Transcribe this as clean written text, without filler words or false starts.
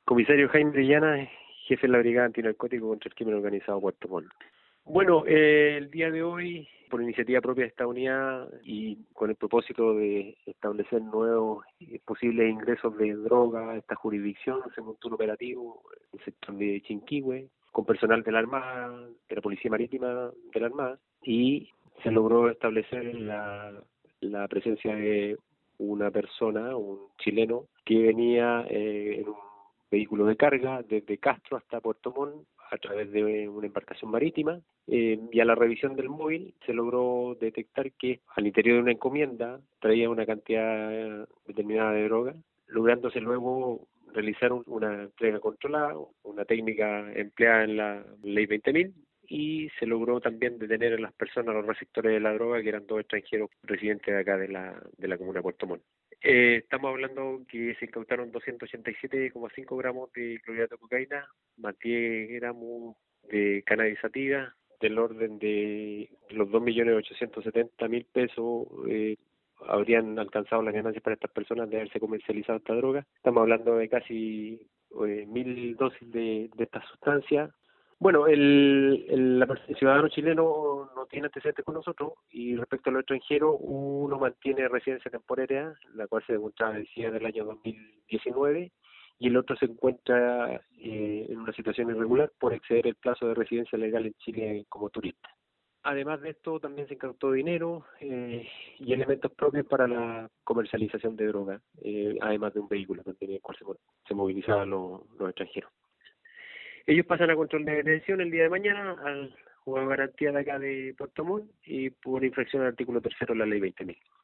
Comisario Jaime Orellana, jefe de la Brigada Antinarcótico contra el Crimen Organizado Puerto Montt. Bueno, el día de hoy, por iniciativa propia de esta unidad y con el propósito de establecer nuevos posibles ingresos de droga a esta jurisdicción, se montó un operativo en el sector de Chinquihue con personal de la Armada, de la Policía Marítima de la Armada, y se logró establecer la presencia de una persona, un chileno, que venía en un vehículo de carga desde Castro hasta Puerto Montt a través de una embarcación marítima, y a la revisión del móvil se logró detectar que al interior de una encomienda traía una cantidad determinada de droga, lográndose luego realizar una entrega controlada, una técnica empleada en la Ley 20.000, y se logró también detener a las personas, a los receptores de la droga, que eran dos extranjeros residentes de acá de la comuna de Puerto Montt. Estamos hablando que se incautaron 287,5 gramos de clorhidrato de cocaína, más 10 gramos de cannabis sativa, del orden de los 2.870.000 pesos. Habrían alcanzado las ganancias para estas personas de haberse comercializado esta droga. Estamos hablando de casi 1.000 dosis de esta sustancia. Bueno, el ciudadano chileno no tiene antecedentes con nosotros, y respecto a los extranjeros, uno mantiene residencia temporaria, la cual se demostraba decía del año 2019, y el otro se encuentra en una situación irregular por exceder el plazo de residencia legal en Chile como turista. Además de esto, también se incautó dinero y elementos propios para la comercialización de droga, además de un vehículo también en el cual se movilizaban los extranjeros. Ellos pasan a control de detención el día de mañana al juzgado de garantía de acá de Puerto Montt y por infracción al artículo 3 de la Ley 20.000.